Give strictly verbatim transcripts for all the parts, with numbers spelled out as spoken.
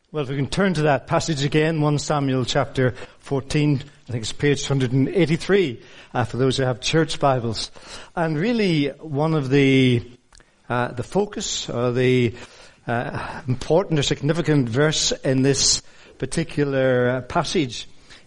Well, if we can turn to that passage again, First Samuel chapter fourteen, I think it's page one hundred eighty-three, uh, for those who have church Bibles. And really, one of the uh, the focus, or the uh, important or significant verse in this particular uh, passage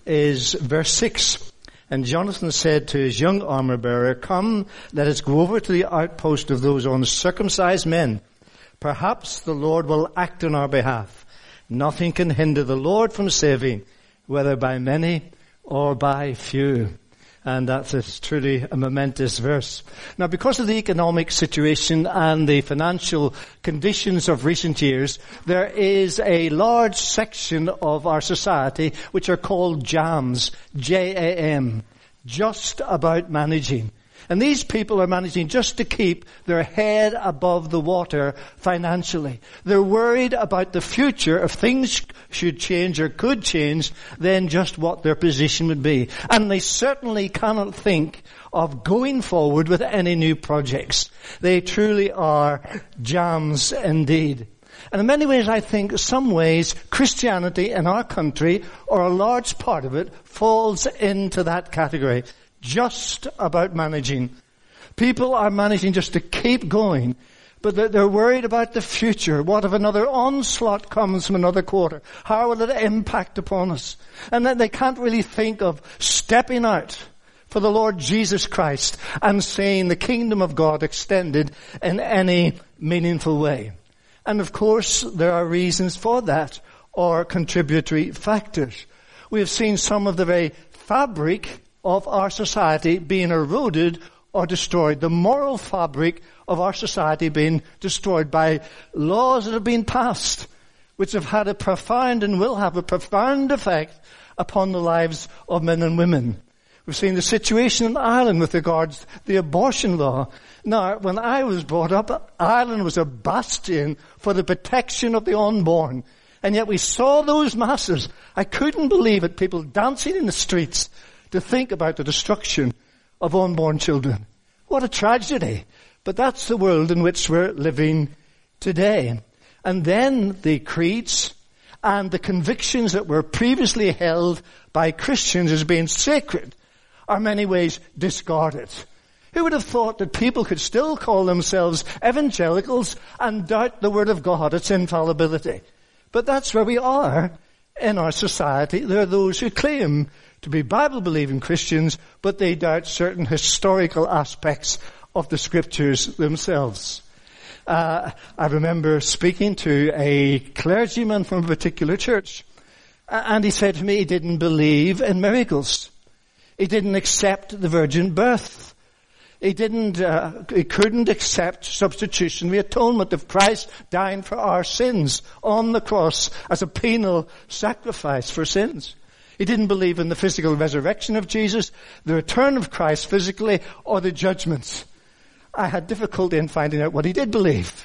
is verse six. And Jonathan said to his young armor-bearer, "Come, let us go over to the outpost of those uncircumcised men. Perhaps the Lord will act on our behalf. Nothing can hinder the Lord from saving, whether by many or by few." And that is truly a momentous verse. Now, because of the economic situation and the financial conditions of recent years, there is a large section of our society which are called jams, J A M, just about managing. And these people are managing just to keep their head above the water financially. They're worried about the future. If things should change or could change, then just what their position would be. And they certainly cannot think of going forward with any new projects. They truly are jams indeed. And in many ways, I think some ways Christianity in our country, or a large part of it, falls into that category. Just about managing. People are managing just to keep going, but they're worried about the future. What if another onslaught comes from another quarter? How will it impact upon us? And then they can't really think of stepping out for the Lord Jesus Christ and seeing the kingdom of God extended in any meaningful way. And of course, there are reasons for that, or contributory factors. We have seen some of the very fabric of our society being eroded or destroyed. The moral fabric of our society being destroyed by laws that have been passed, which have had a profound and will have a profound effect upon the lives of men and women. We've seen the situation in Ireland with regards to the abortion law. Now, when I was brought up, Ireland was a bastion for the protection of the unborn. And yet we saw those masses. I couldn't believe it, people dancing in the streets to think about the destruction of unborn children. What a tragedy. But that's the world in which we're living today. And then the creeds and the convictions that were previously held by Christians as being sacred are in many ways discarded. Who would have thought that people could still call themselves evangelicals and doubt the Word of God, its infallibility? But that's where we are in our society. There are those who claim to be Bible-believing Christians, but they doubt certain historical aspects of the Scriptures themselves. Uh, I remember speaking to a clergyman from a particular church, and he said to me he didn't believe in miracles. He didn't accept the virgin birth. He didn't, uh, he couldn't accept substitutionary atonement of Christ dying for our sins on the cross as a penal sacrifice for sins. He didn't believe in the physical resurrection of Jesus, the return of Christ physically, or the judgments. I had difficulty in finding out what he did believe.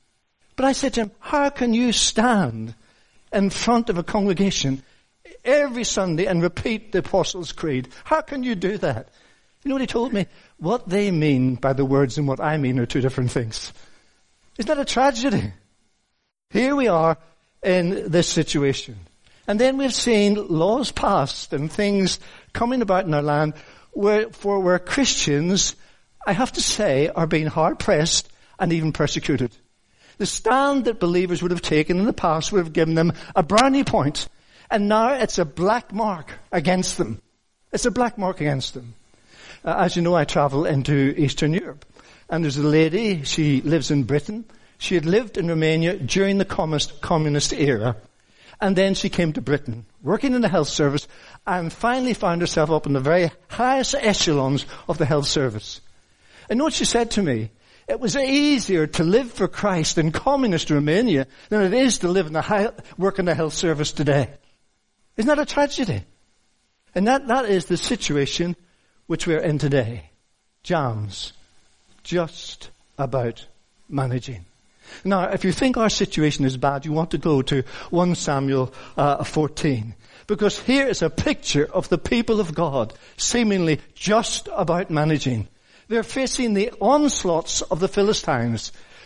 But I said to him, how can you stand in front of a congregation every Sunday and repeat the Apostles' Creed? How can you do that? You know what he told me? What they mean by the words and what I mean are two different things. Isn't that a tragedy? Here we are in this situation. And then we've seen laws passed and things coming about in our land where, for where Christians, I have to say, are being hard-pressed and even persecuted. The stand that believers would have taken in the past would have given them a brownie point. And now it's a black mark against them. It's a black mark against them. Uh, as you know, I travel into Eastern Europe. And there's a lady, she lives in Britain. She had lived in Romania during the communist, communist era. And then she came to Britain, working in the health service, and finally found herself up in the very highest echelons of the health service. And you know what she said to me? It was easier to live for Christ in communist Romania than it is to live in the high, work in the health service today. Isn't that a tragedy? And that, that is the situation which we're in today. Jams. Just about managing. Now, if you think our situation is bad, you want to go to First Samuel uh, fourteen. Because here is a picture of the people of God, seemingly just about managing. They're facing the onslaughts of the Philistines.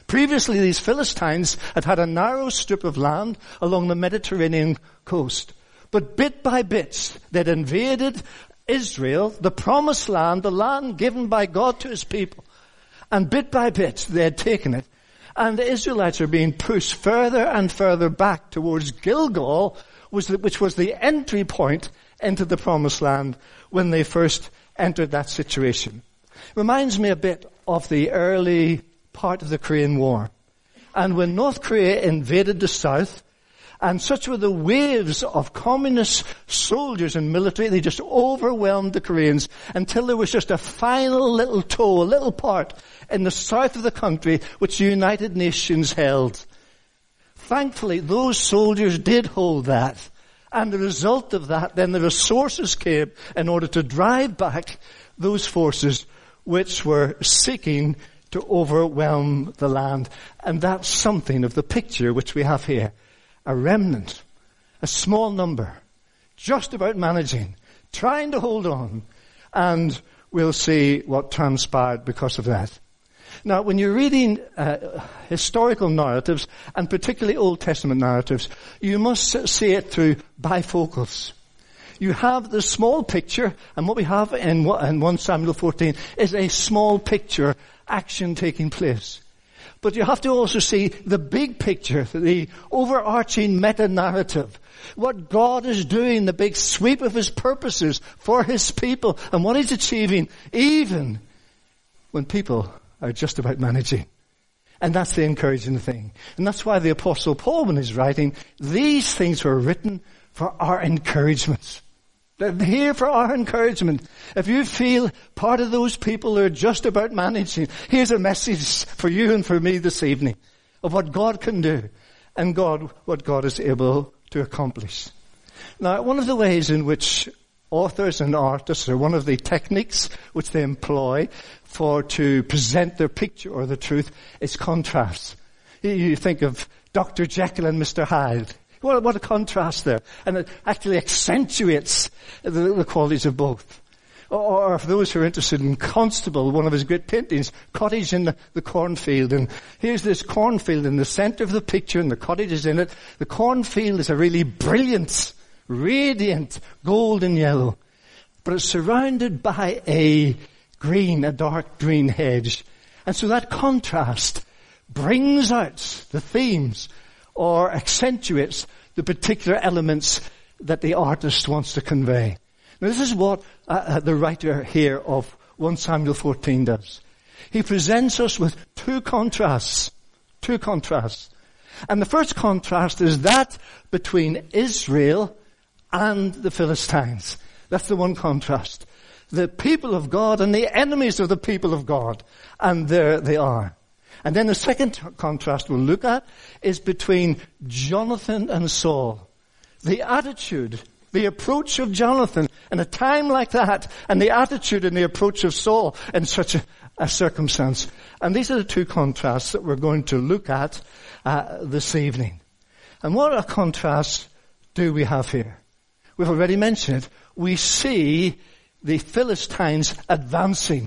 Previously, these Philistines had had a narrow strip of land along the Mediterranean coast. But bit by bit, they'd invaded Israel, the promised land, the land given by God to his people. And bit by bit, they had taken it. And the Israelites are being pushed further and further back towards Gilgal, which was the entry point into the promised land when they first entered that situation. Reminds me a bit of the early part of the Korean War. And when North Korea invaded the South, and such were the waves of communist soldiers and military, they just overwhelmed the Koreans until there was just a final little toe, a little part in the south of the country which the United Nations held. Thankfully, those soldiers did hold that. And the result of that, then the resources came in order to drive back those forces which were seeking to overwhelm the land. And that's something of the picture which we have here. A remnant, a small number, just about managing, trying to hold on, and we'll see what transpired because of that. Now, when you're reading uh, historical narratives, and particularly Old Testament narratives, you must see it through bifocals. You have the small picture, and what we have in, in First Samuel fourteen is a small picture action taking place. But you have to also see the big picture, the overarching meta-narrative. What God is doing, the big sweep of his purposes for his people, and what he's achieving, even when people are just about managing. And that's the encouraging thing. And that's why the Apostle Paul, when he's writing, these things were written for our encouragement. They're here for our encouragement. If you feel part of those people who are just about managing, here's a message for you and for me this evening of what God can do and God, what God is able to accomplish. Now, one of the ways in which authors and artists, or one of the techniques which they employ for to present their picture or the truth, is contrast. You think of Doctor Jekyll and Mister Hyde. What, what a contrast there. And it actually accentuates the, the qualities of both. Or, or for those who are interested in Constable, one of his great paintings, Cottage in the, the Cornfield. And here's this cornfield in the center of the picture, and the cottage is in it. The cornfield is a really brilliant, radiant golden yellow. But it's surrounded by a green, a dark green hedge. And so that contrast brings out the themes or accentuates the particular elements that the artist wants to convey. Now, this is what uh, the writer here of First Samuel fourteen does. He presents us with two contrasts. Two contrasts. And the first contrast is that between Israel and the Philistines. That's the one contrast. The people of God and the enemies of the people of God. And there they are. And then the second contrast we'll look at is between Jonathan and Saul. The attitude, the approach of Jonathan in a time like that, and the attitude and the approach of Saul in such a, a circumstance. And these are the two contrasts that we're going to look at uh, this evening. And what a contrast do we have here? We've already mentioned it. We see the Philistines advancing.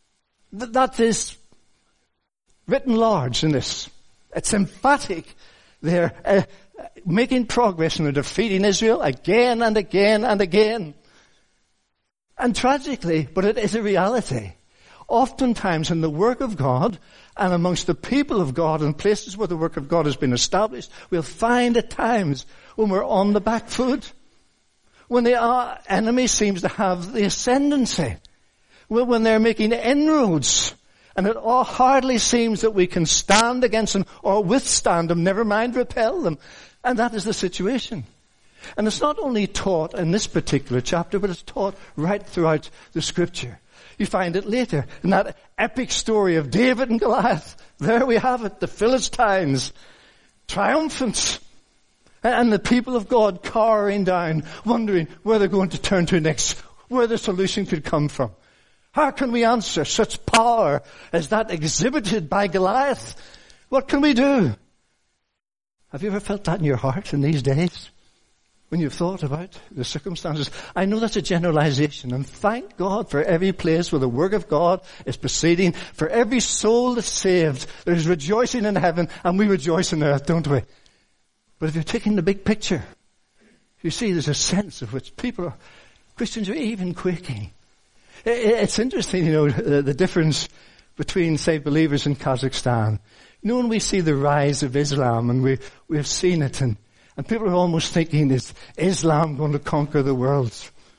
Th- that is written large in this. It's emphatic. They're uh, making progress and they're defeating Israel again and again and again. And tragically, but it is a reality, oftentimes in the work of God and amongst the people of God and places where the work of God has been established, we'll find at times when we're on the back foot, when the uh, enemy seems to have the ascendancy, when they're making inroads, and it all hardly seems that we can stand against them or withstand them, never mind repel them. And that is the situation. And it's not only taught in this particular chapter, but it's taught right throughout the scripture. You find it later in that epic story of David and Goliath. There we have it, the Philistines, triumphant. And the people of God cowering down, wondering where they're going to turn to next, where the solution could come from. How can we answer such power as that exhibited by Goliath? What can we do? Have you ever felt that in your heart in these days? when you've thought about the circumstances. I know that's a generalization, and thank God for every place where the work of God is proceeding, for every soul that's saved. There's rejoicing in heaven, and we rejoice in earth, don't we? But if you're taking the big picture, you see there's a sense of which people are, Christians are even quaking. It's interesting, you know, the difference between, say, believers in Kazakhstan. You know, when we see the rise of Islam, and we, we've seen it, and, and people are almost thinking, is Islam going to conquer the world?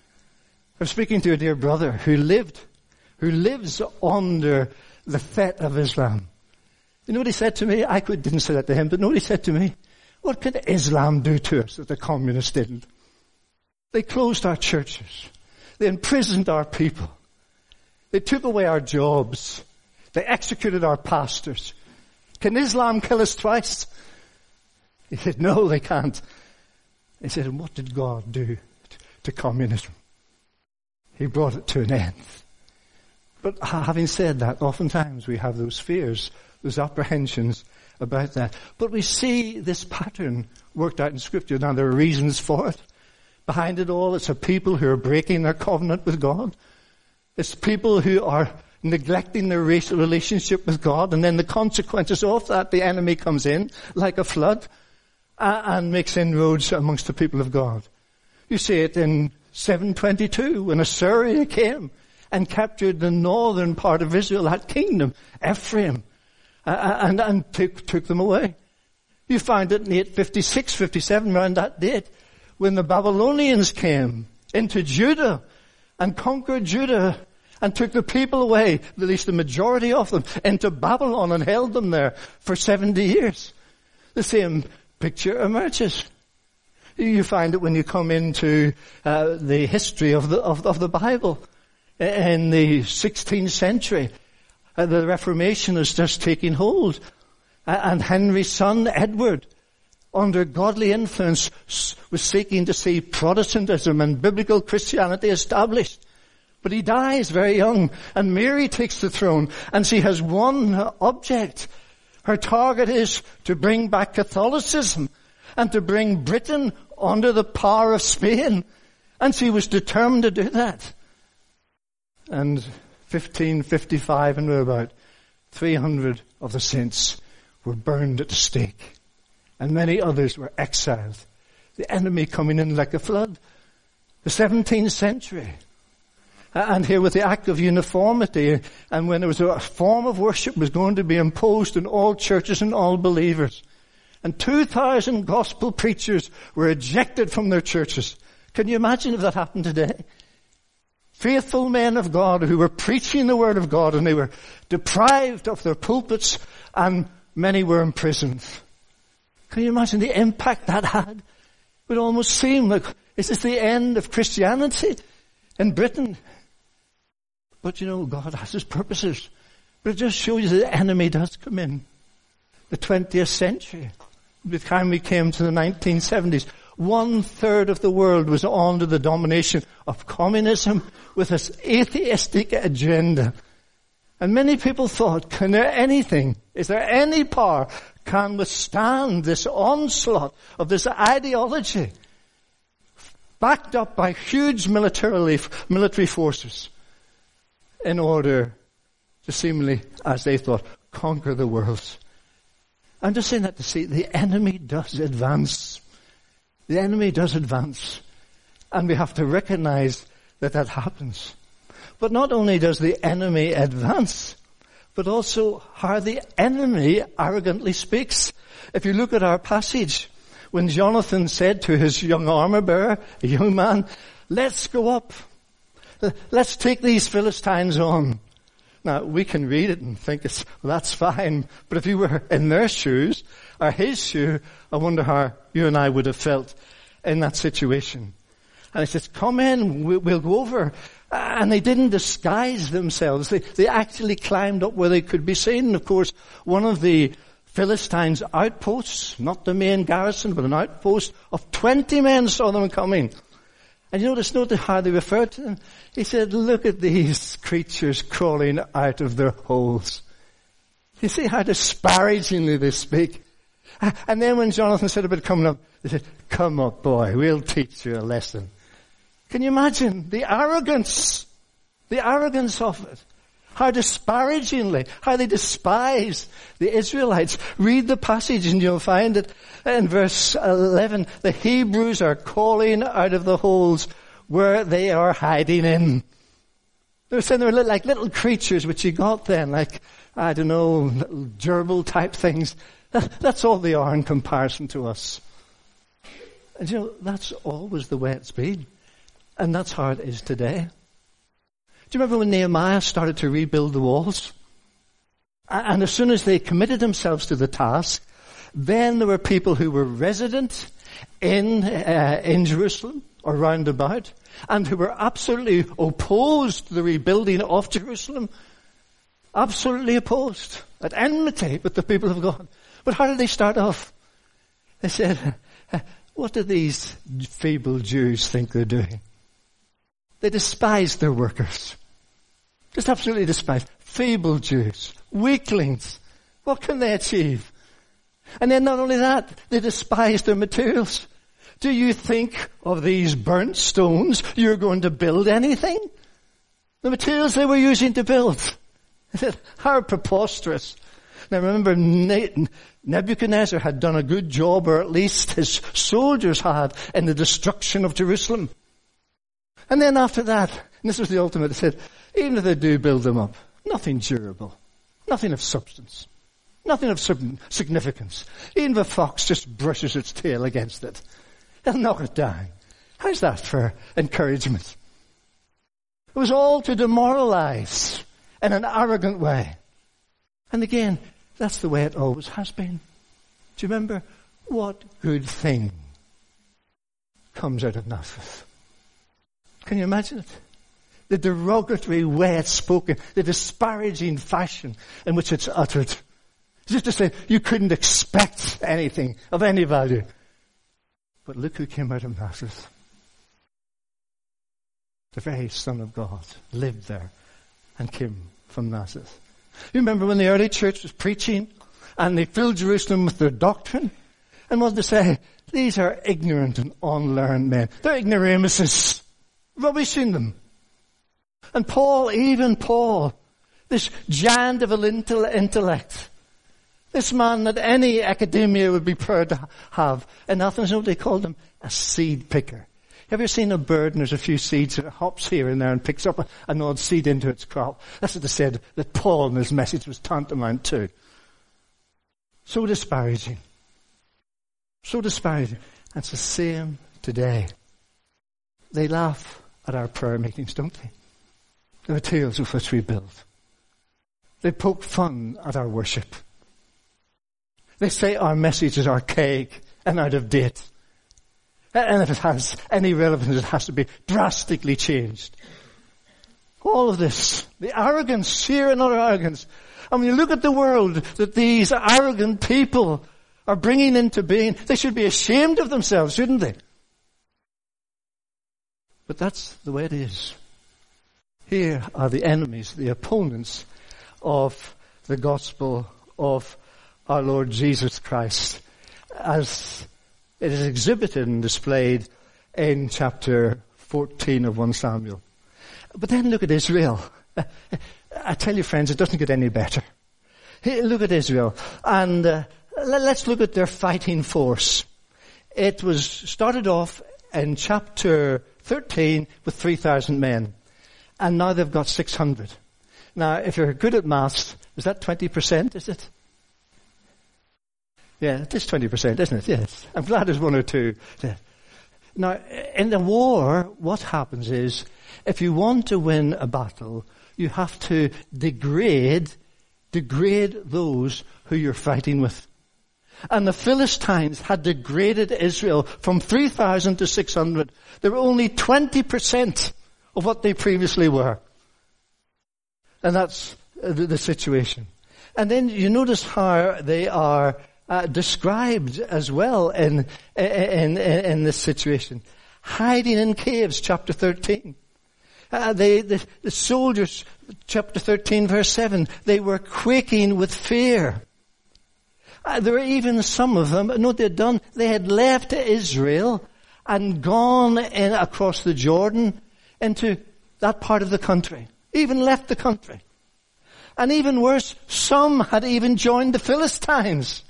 I'm speaking to a dear brother who lived, who lives under the threat of Islam. You know what he said to me? I could, didn't say that to him, but know what he said to me? What could Islam do to us that the communists didn't? They closed our churches. They imprisoned our people. They took away our jobs. They executed our pastors. Can Islam kill us twice? He said, no, they can't. He said, and what did God do to communism? He brought it to an end. But having said that, oftentimes we have those fears, those apprehensions about that. But we see this pattern worked out in Scripture. Now, there are reasons for it. Behind it all, it's a people who are breaking their covenant with God. It's people who are neglecting their racial relationship with God, and then the consequences of that, the enemy comes in like a flood uh, and makes inroads amongst the people of God. You see it in seven twenty-two when Assyria came and captured the northern part of Israel, that kingdom, Ephraim, uh, and, and took, took them away. You find it in eight fifty-six, fifty-seven, around that date, when the Babylonians came into Judah and conquered Judah and took the people away, at least the majority of them, into Babylon and held them there for seventy years. The same picture emerges. You find it when you come into uh, the history of the, of, of the Bible. In the sixteenth century, uh, the Reformation is just taking hold. Uh, and Henry's son, Edward, under godly influence, was seeking to see Protestantism and biblical Christianity established. But he dies very young, and Mary takes the throne, and she has one object. Her target is to bring back Catholicism and to bring Britain under the power of Spain. And she was determined to do that. And fifteen fifty-five and about three hundred of the saints were burned at the stake. And many others were exiled. The enemy coming in like a flood. The seventeenth century. And here with the Act of Uniformity, and when there was a form of worship was going to be imposed in all churches and all believers. And two thousand gospel preachers were ejected from their churches. Can you imagine if that happened today? Faithful men of God who were preaching the word of God, and they were deprived of their pulpits, and many were imprisoned. Can you imagine the impact that had? It would almost seem like, is this the end of Christianity in Britain? But you know, God has His purposes. But it just shows you the enemy does come in. The twentieth century, by the time we came to the nineteen seventies, one third of the world was under the domination of communism with its atheistic agenda. And many people thought, can there anything, is there any power can withstand this onslaught of this ideology backed up by huge militarily, military forces in order to seemingly, as they thought, conquer the world? I'm just saying that to see the enemy does advance. The enemy does advance. And we have to recognize that that happens. But not only does the enemy advance, but also how the enemy arrogantly speaks. If you look at our passage, when Jonathan said to his young armor bearer, a young man, let's go up. Let's take these Philistines on. Now, we can read it and think, it's, well, that's fine. But if you were in their shoes, or his shoe, I wonder how you and I would have felt in that situation. And he says, come in, we'll go over. And they didn't disguise themselves. They, they actually climbed up where they could be seen. And of course, one of the Philistines' outposts, not the main garrison, but an outpost of twenty men saw them coming. And you notice, notice how they referred to them. He said, look at these creatures crawling out of their holes. You see how disparagingly they speak. And then when Jonathan said about coming up, they said, come up, boy, we'll teach you a lesson. Can you imagine the arrogance, the arrogance of it? How disparagingly, how they despise the Israelites. Read the passage and you'll find it in verse eleven. The Hebrews are calling out of the holes where they are hiding in. They were saying they were like little creatures which you got then, like, I don't know, little gerbil type things. That's all they are in comparison to us. And you know, that's always the way it's been. And that's how it is today. Do you remember when Nehemiah started to rebuild the walls? And as soon as they committed themselves to the task, then there were people who were resident in uh, in Jerusalem or round about, and who were absolutely opposed to the rebuilding of Jerusalem. Absolutely opposed. At enmity with the people of God. But how did they start off? They said, what do these feeble Jews think they're doing? They despised their workers. Just absolutely despised. Feeble Jews. Weaklings. What can they achieve? And then not only that, they despised their materials. Do you think of these burnt stones you're going to build anything? The materials they were using to build. How preposterous. Now remember, Nebuchadnezzar had done a good job, or at least his soldiers had, in the destruction of Jerusalem. And then after that, and this was the ultimate, they said, even if they do build them up, nothing durable, nothing of substance, nothing of significance. Even if a fox just brushes its tail against it, they'll knock it down. How's that for encouragement? It was all to demoralize in an arrogant way. And again, that's the way it always has been. Do you remember? What good thing comes out of Nazareth? Can you imagine it? The derogatory way it's spoken, the disparaging fashion in which it's uttered. It's just to say, you couldn't expect anything of any value. But look who came out of Nazareth. The very Son of God lived there and came from Nazareth. You remember when the early church was preaching and they filled Jerusalem with their doctrine? And what did they say? These are ignorant and unlearned men. They're ignoramuses. Rubbishing them. And Paul, even Paul, this giant of an intellect, this man that any academia would be proud to have, in Athens, you know what they called him? A seed picker. Have you ever seen a bird and there's a few seeds and it hops here and there and picks up an odd seed into its crop? That's what they said that Paul in his message was tantamount to. So disparaging. So disparaging. And it's the same today. They laugh at our prayer meetings, don't they? The materials with which we build. They poke fun at our worship. They say our message is archaic and out of date. And if it has any relevance, it has to be drastically changed. All of this, the arrogance, sheer and utter arrogance. And when you look at the world that these arrogant people are bringing into being, they should be ashamed of themselves, shouldn't they? But that's the way it is. Here are the enemies, the opponents of the gospel of our Lord Jesus Christ, as it is exhibited and displayed in chapter fourteen of First Samuel. But then look at Israel. I tell you, friends, it doesn't get any better. Look at Israel. And uh, let's look at their fighting force. It was started off in chapter thirteen with three thousand men. And now they've got six hundred. Now, if you're good at maths, is that twenty percent, is it? Yeah, it is twenty percent, isn't it? Yes. I'm glad there's one or two. Now, in the war, what happens is, if you want to win a battle, you have to degrade, degrade those who you're fighting with. And the Philistines had degraded Israel from three thousand to six hundred. They were only twenty percent of what they previously were. And that's the, the situation. And then you notice how they are uh, described as well in, in, in, in this situation. Hiding in caves, chapter thirteen. Uh, they, the, the soldiers, chapter thirteen, verse seven, they were quaking with fear. Uh, there were even some of them, no, they'd done, they had left Israel and gone in across the Jordan into that part of the country. Even left the country. And even worse, some had even joined the Philistines.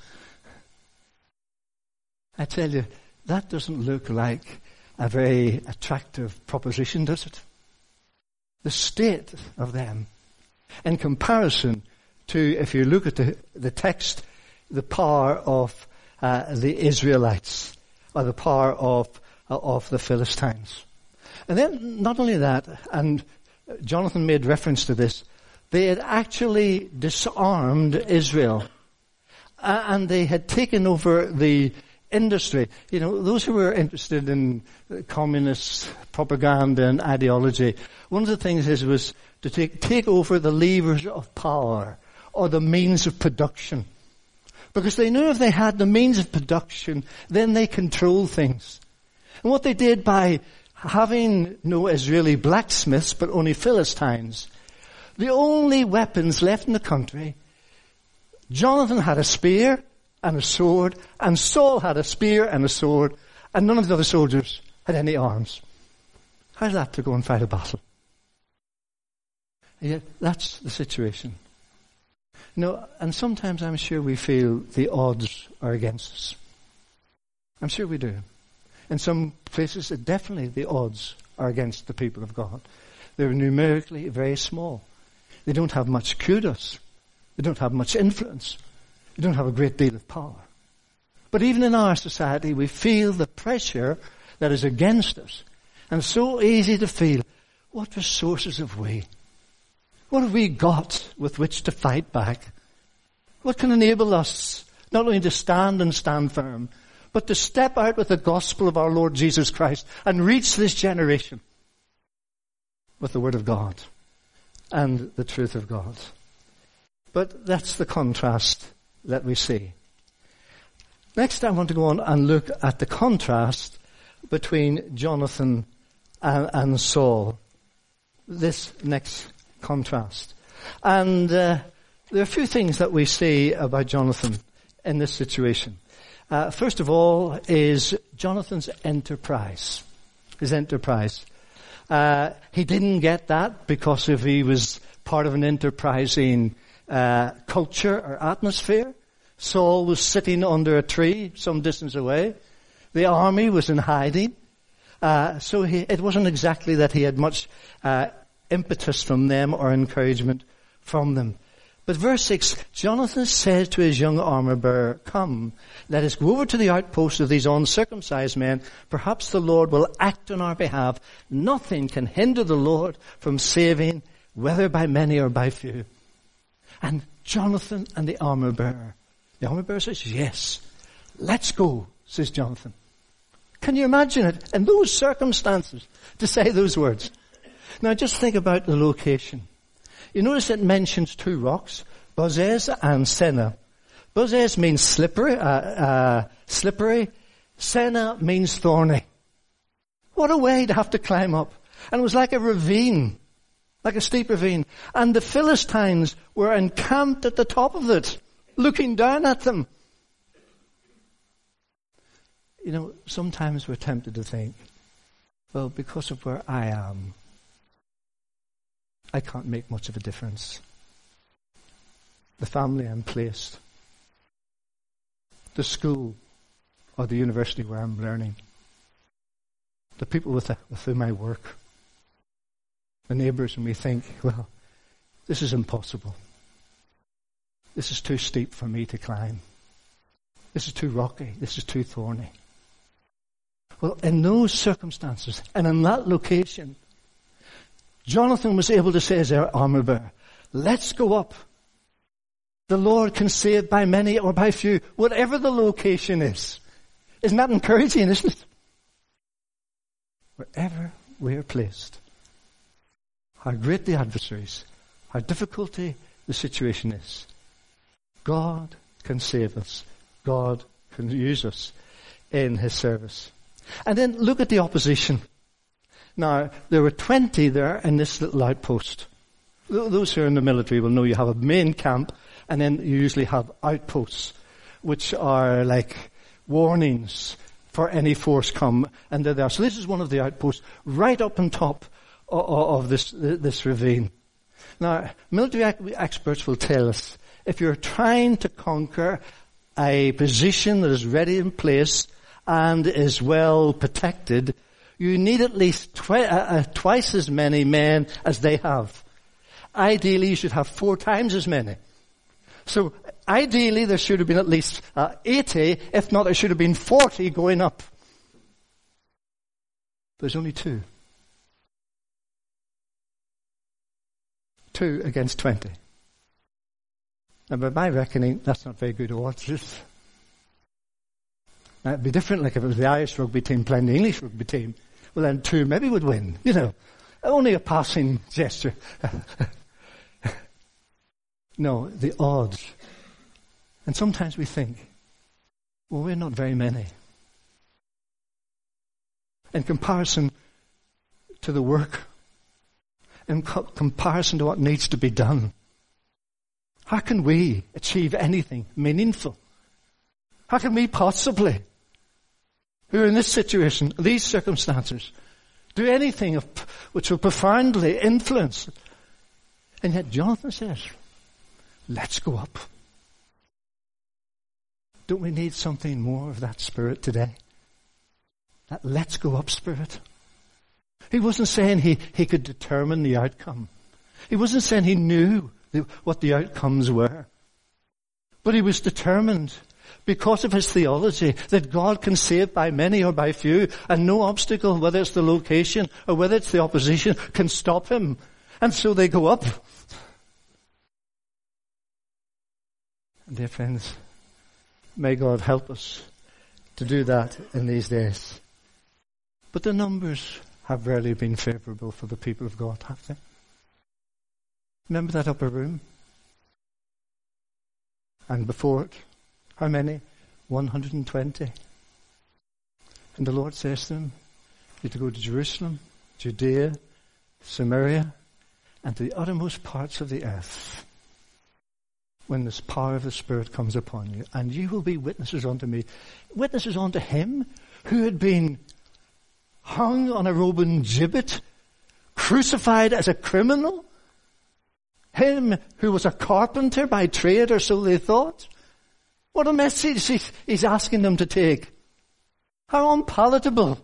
I tell you, that doesn't look like a very attractive proposition, does it? The state of them in comparison to, if you look at the, the text, the power of uh, the Israelites, or the power of uh, of the Philistines. And then, not only that, and Jonathan made reference to this, they had actually disarmed Israel, uh, and they had taken over the industry. You know, those who were interested in communist propaganda and ideology, one of the things is was to take take over the levers of power or the means of production. Because they knew if they had the means of production, then they controlled things. And what they did by having no Israeli blacksmiths, but only Philistines, the only weapons left in the country, Jonathan had a spear and a sword, and Saul had a spear and a sword, and none of the other soldiers had any arms. How's that to go and fight a battle? And yet, that's the situation. No, and sometimes I'm sure we feel the odds are against us. I'm sure we do. In some places, definitely the odds are against the people of God. They're numerically very small. They don't have much kudos. They don't have much influence. They don't have a great deal of power. But even in our society, we feel the pressure that is against us. And it's so easy to feel, what resources have we? What have we got with which to fight back? What can enable us not only to stand and stand firm, but to step out with the gospel of our Lord Jesus Christ and reach this generation with the Word of God and the truth of God? But that's the contrast that we see. Next, I want to go on and look at the contrast between Jonathan and, and Saul. This next contrast. And uh, there are a few things that we see about Jonathan in this situation. Uh, first of all is Jonathan's enterprise. His enterprise. Uh, he didn't get that because if he was part of an enterprising uh, culture or atmosphere. Saul was sitting under a tree some distance away. The army was in hiding. Uh, so he, it wasn't exactly that he had much uh, impetus from them or encouragement from them. But verse six, Jonathan says to his young armor bearer, "Come, let us go over to the outpost of these uncircumcised men. Perhaps the Lord will act on our behalf. Nothing can hinder the Lord from saving, whether by many or by few." And Jonathan and the armor bearer, the armor bearer says, "Yes, let's go," says Jonathan. Can you imagine it in those circumstances to say those words? Now just think about the location. You notice it mentions two rocks, Bozez and Seneh. Bozez means slippery, uh, uh, slippery. Seneh means thorny. What a way to have to climb up. And it was like a ravine, like a steep ravine. And the Philistines were encamped at the top of it, looking down at them. You know, sometimes we're tempted to think, well, because of where I am, I can't make much of a difference. The family I'm placed, the school or the university where I'm learning, the people with, the, with whom I work, the neighbours, and we think, well, this is impossible. This is too steep for me to climb. This is too rocky. This is too thorny. Well, in those circumstances and in that location, Jonathan was able to say as their armor bearer, "Let's go up. The Lord can save by many or by few, whatever the location is." Isn't that encouraging, isn't it? Wherever we are placed, how great the adversaries, how difficulty the situation is, God can save us. God can use us in His service. And then look at the opposition. Now, there were twenty there in this little outpost. Those who are in the military will know you have a main camp and then you usually have outposts which are like warnings for any force come. And they're there. So this is one of the outposts right up on top of, of this, this ravine. Now, military experts will tell us, if you're trying to conquer a position that is ready in place and is well protected, you need at least twi- uh, twice as many men as they have. Ideally, you should have four times as many. So, ideally, there should have been at least uh, eighty, if not, there should have been forty going up. There's only two. Two against twenty. And by my reckoning, that's not very good odds. Now, it'd be different like if it was the Irish rugby team playing the English rugby team. Well, then two maybe would win, you know. Only a passing gesture. No, the odds. And sometimes we think, well, we're not very many. In comparison to the work, in co- comparison to what needs to be done, how can we achieve anything meaningful? How can we possibly, who are in this situation, these circumstances, do anything of, which will profoundly influence? And yet Jonathan says, let's go up. Don't we need something more of that spirit today? That let's go up spirit. He wasn't saying he, he could determine the outcome. He wasn't saying he knew the, what the outcomes were. But he was determined, because of his theology, that God can save by many or by few, and no obstacle, whether it's the location or whether it's the opposition, can stop him. And so they go up. And dear friends, may God help us to do that in these days. But the numbers have rarely been favourable for the people of God, have they? Remember that upper room? And before it, how many? one hundred twenty. And the Lord says to them, you have to go to Jerusalem, Judea, Samaria, and to the uttermost parts of the earth, when this power of the Spirit comes upon you, and you will be witnesses unto me. Witnesses unto him who had been hung on a Roman gibbet, crucified as a criminal. Him who was a carpenter by trade, or so they thought. What a message he's asking them to take. How unpalatable.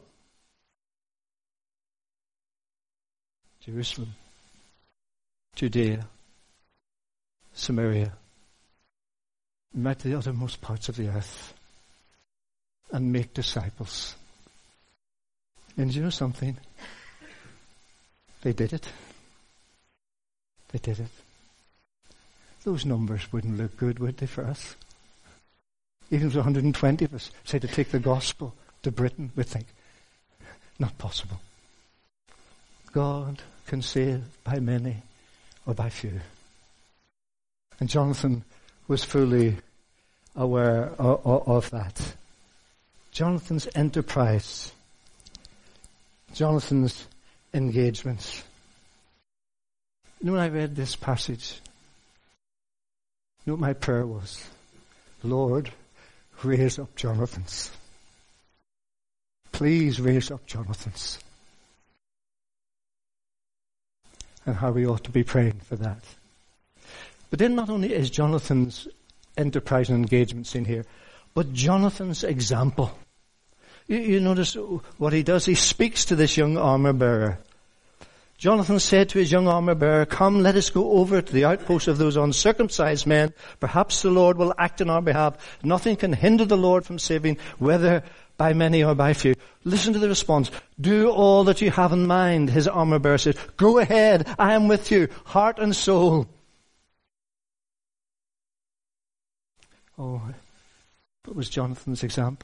Jerusalem, Judea, Samaria, right to the uttermost parts of the earth, and make disciples. And you know something? They did it. They did it. Those numbers wouldn't look good, would they, for us? Even if one hundred twenty of us say to take the gospel to Britain, we'd think, not possible. God can save by many or by few. And Jonathan was fully aware of, of, of that. Jonathan's enterprise, Jonathan's engagements. You know, when I read this passage, you know what my prayer was? Lord, raise up Jonathans. Please raise up Jonathans. And how we ought to be praying for that. But then not only is Jonathan's enterprise and engagement seen here, but Jonathan's example. You, you notice what he does? He speaks to this young armor bearer. Jonathan said to his young armor bearer, come, let us go over to the outpost of those uncircumcised men. Perhaps the Lord will act on our behalf. Nothing can hinder the Lord from saving, whether by many or by few. Listen to the response. Do all that you have in mind, his armor bearer said. Go ahead, I am with you, heart and soul. Oh, what was Jonathan's example?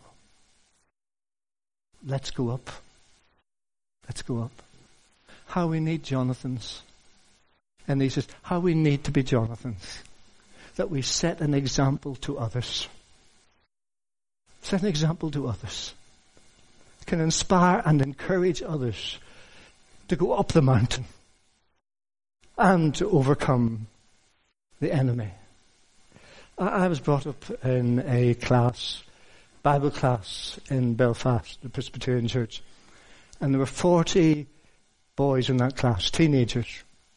Let's go up. Let's go up. How we need Jonathans. And he says, how we need to be Jonathans. That we set an example to others. Set an example to others. Can inspire and encourage others to go up the mountain and to overcome the enemy. I was brought up in a class, Bible class in Belfast, the Presbyterian Church. And there were forty boys in that class, teenagers.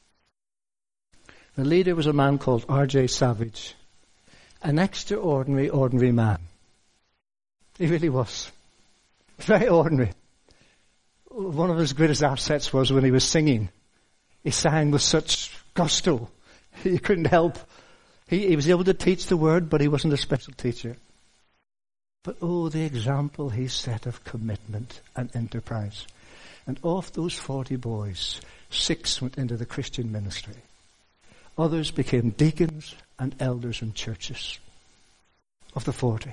The leader was a man called R J Savage. An extraordinary, ordinary man. He really was. Very ordinary. One of his greatest assets was when he was singing. He sang with such gusto. You couldn't help. He, he was able to teach the word, but he wasn't a special teacher. But oh, the example he set of commitment and enterprise. And of those forty boys, six went into the Christian ministry. Others became deacons and elders in churches. Of the forty.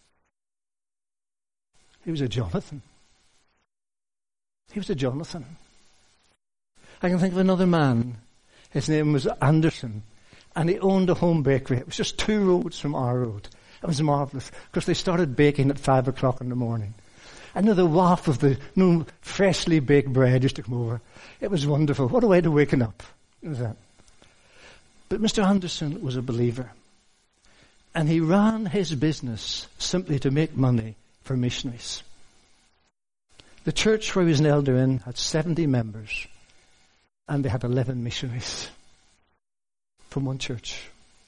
He was a Jonathan. He was a Jonathan. I can think of another man. His name was Anderson. And he owned a home bakery. It was just two roads from our road. It was marvellous. Because they started baking at five o'clock in the morning. And the waft of the you know, freshly baked bread used to come over. It was wonderful. What a way to waken up. It was that. But Mister Anderson was a believer. And he ran his business simply to make money for missionaries. The church where he was an elder in had seventy members. And they had eleven missionaries from one church.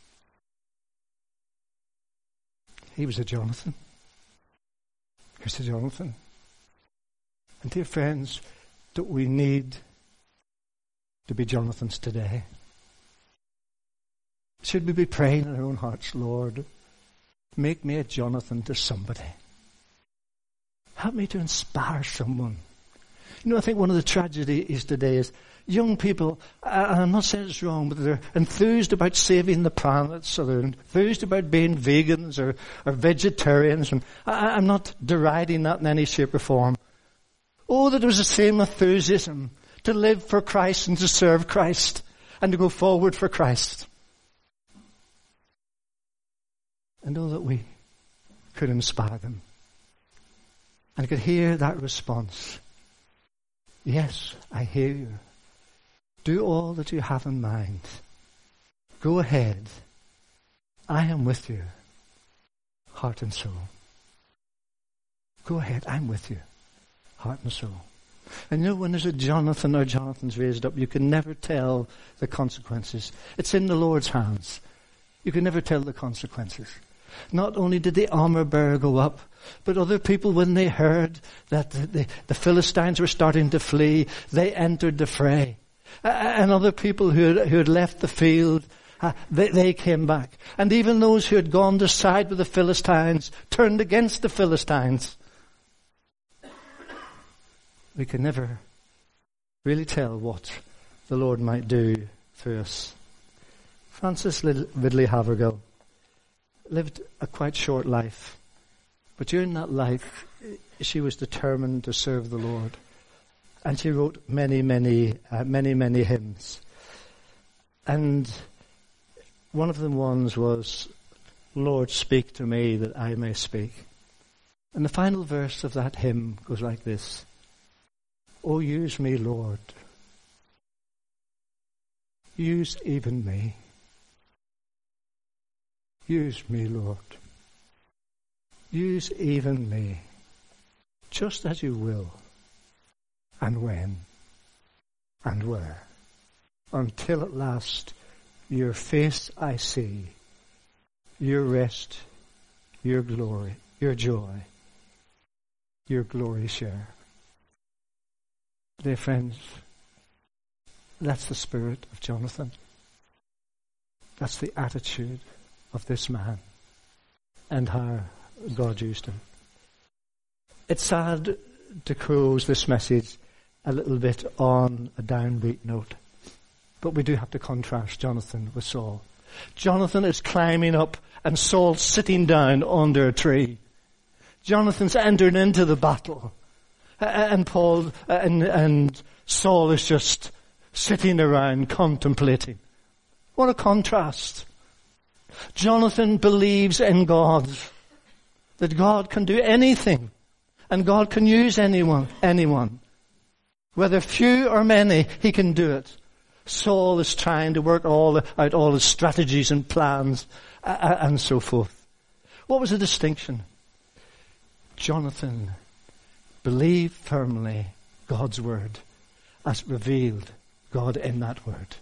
He was a Jonathan. He was a Jonathan. And dear friends, don't we need to be Jonathans today? Should we be praying in our own hearts, Lord, make me a Jonathan to somebody. Help me to inspire someone. You know, I think one of the tragedies today is young people, and I'm not saying it's wrong, but they're enthused about saving the planet, so they're enthused about being vegans or, or vegetarians, and I, I'm not deriding that in any shape or form. Oh, that there was the same enthusiasm to live for Christ and to serve Christ and to go forward for Christ. And oh, that we could inspire them. And I could hear that response. Yes, I hear you. Do all that you have in mind. Go ahead. I am with you, heart and soul. Go ahead, I'm with you, heart and soul. And you know, when there's a Jonathan or Jonathan's raised up, you can never tell the consequences. It's in the Lord's hands. You can never tell the consequences. Not only did the armor bearer go up, but other people, when they heard that the, the, the Philistines were starting to flee, they entered the fray. Uh, and other people who had, who had left the field, uh, they, they came back. And even those who had gone to side with the Philistines turned against the Philistines. We can never really tell what the Lord might do through us. Frances Ridley Havergal lived a quite short life. But during that life, she was determined to serve the Lord. And she wrote many, many, uh, many, many hymns. And one of the ones was, Lord, speak to me that I may speak. And the final verse of that hymn goes like this. Oh, use me, Lord. Use even me. Use me, Lord. Use even me, just as you will, and when, and where, until at last your face I see, your rest, your glory, your joy, your glory share. Dear friends, that's the spirit of Jonathan. That's the attitude of this man and how God used him. It's sad to close this message a little bit on a downbeat note, but we do have to contrast Jonathan with Saul. Jonathan is climbing up and Saul's sitting down under a tree. Jonathan's entered into the battle and Paul and, and Saul is just sitting around contemplating. What a contrast. Jonathan believes in God, that God can do anything, and God can use anyone, anyone. Whether few or many, he can do it. Saul is trying to work all the, out all his strategies and plans uh, and so forth. What was the distinction? Jonathan believed firmly God's word as revealed God in that word.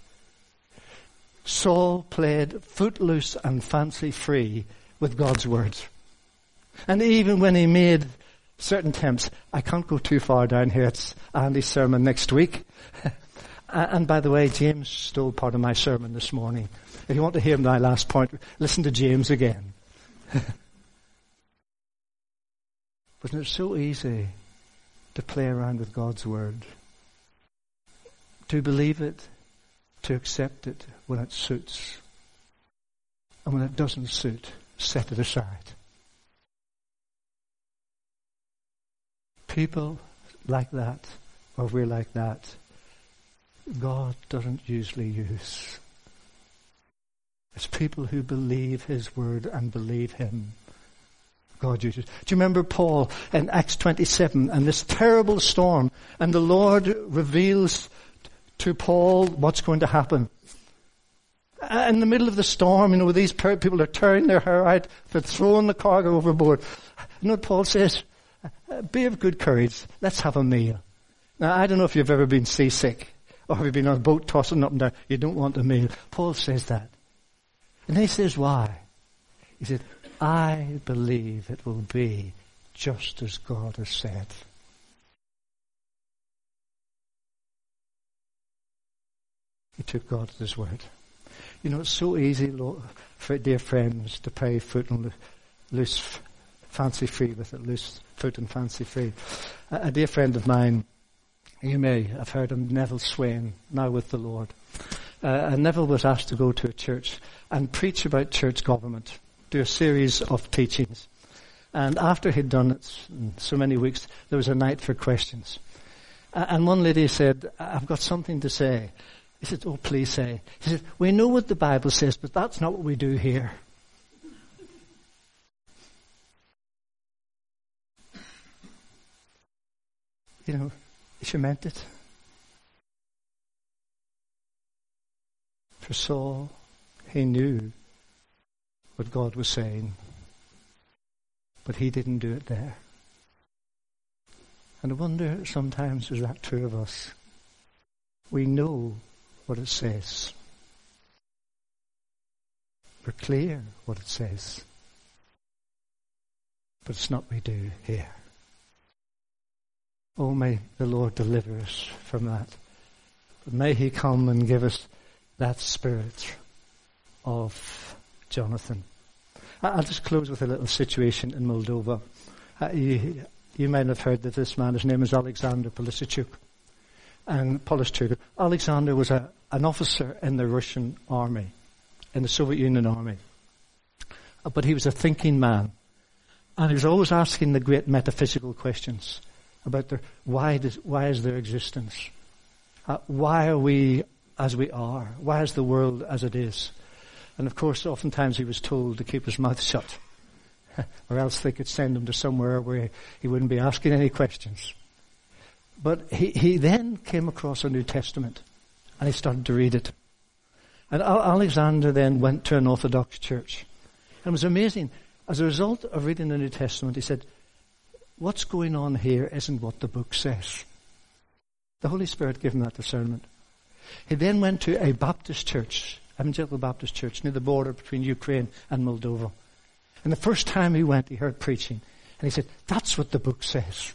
Saul played footloose and fancy free with God's word. And even when he made certain attempts, I can't go too far down here, it's Andy's sermon next week. And by the way, James stole part of my sermon this morning. If you want to hear my last point, listen to James again. But it's so easy to play around with God's word, to believe it, to accept it when it suits, and when it doesn't suit, set it aside. People like that, or we're like that, God doesn't usually use. It's people who believe his word and believe him. God uses. Do you remember Paul in Acts twenty-seven and this terrible storm, and the Lord reveals to Paul what's going to happen? In the middle of the storm, you know, these people are tearing their hair out, they're throwing the cargo overboard. You know what Paul says? Be of good courage, let's have a meal. Now, I don't know if you've ever been seasick, or have you been on a boat tossing up and down, you don't want a meal. Paul says that. And he says why? He said, I believe it will be just as God has said. He took God at his word. You know, it's so easy, for dear friends, to play foot and loose, fancy free with it, loose foot and fancy free. A, a dear friend of mine, you may have heard him, Neville Swain, now with the Lord. Uh, and Neville was asked to go to a church and preach about church government, do a series of teachings. And after he'd done it in so many weeks, there was a night for questions. Uh, and one lady said, I've got something to say. He said, oh, please say. He said, we know what the Bible says, but that's not what we do here. You know, she meant it. For Saul, he knew what God was saying, but he didn't do it there. And I wonder, sometimes is that true of us? We know what it says. We're clear what it says. But it's not what we do here. Oh, may the Lord deliver us from that. But may he come and give us that spirit of Jonathan. I'll just close with a little situation in Moldova. Uh, you, you might have heard that this man, his name is Alexander Polishchuk. And Polishchuk. Alexander was a, an officer in the Russian army, in the Soviet Union army. Uh, but he was a thinking man. And he was always asking the great metaphysical questions about their, why, does, why is there existence? Uh, why are we as we are? Why is the world as it is? And of course, oftentimes he was told to keep his mouth shut, or else they could send him to somewhere where he wouldn't be asking any questions. But he, he then came across a New Testament, and he started to read it. And Alexander then went to an Orthodox church. And it was amazing. As a result of reading the New Testament, he said, what's going on here isn't what the book says. The Holy Spirit gave him that discernment. He then went to a Baptist church, Evangelical Baptist church, near the border between Ukraine and Moldova. And the first time he went, he heard preaching. And he said, that's what the book says.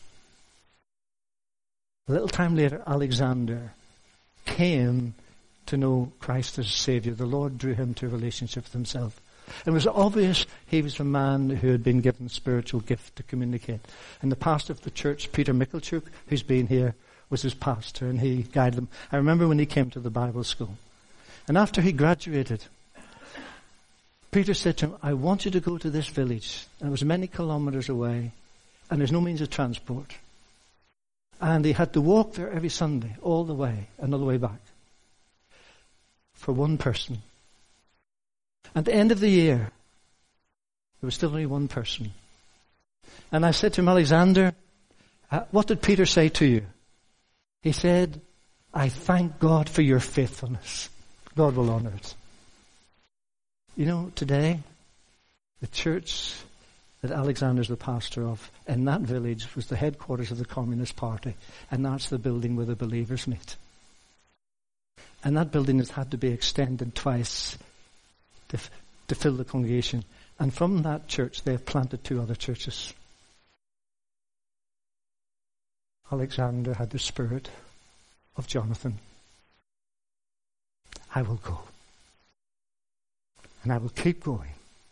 A little time later, Alexander came to know Christ as Savior. The Lord drew him to a relationship with himself. It was obvious he was a man who had been given spiritual gift to communicate. And the pastor of the church, Peter Mikkelchuk, who's been here, was his pastor, and he guided him. I remember when he came to the Bible school. And after he graduated, Peter said to him, I want you to go to this village. And it was many kilometers away, and there's no means of transport. And he had to walk there every Sunday, all the way, and all the way back. For one person. At the end of the year, there was still only one person. And I said to him, Alexander, uh, what did Peter say to you? He said, I thank God for your faithfulness. God will honor it. You know, today, the church that Alexander's the pastor of in that village was the headquarters of the Communist Party, and that's the building where the believers meet. And that building has had to be extended twice to, to fill the congregation. And from that church, they have planted two other churches. Alexander had the spirit of Jonathan. I will go. And I will keep going.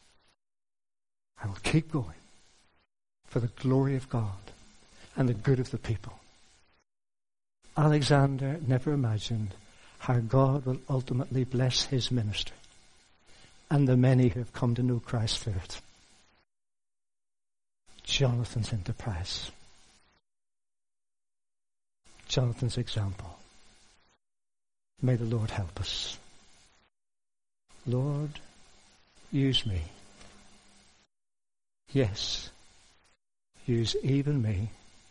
I will keep going for the glory of God and the good of the people. Alexander never imagined how God will ultimately bless his ministry and the many who have come to know Christ through it. Jonathan's enterprise. Jonathan's example. May the Lord help us. Lord, use me. Yes, use even me,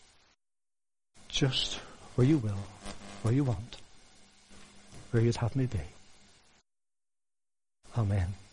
just where you will, where you want, where you'd have me be. Amen.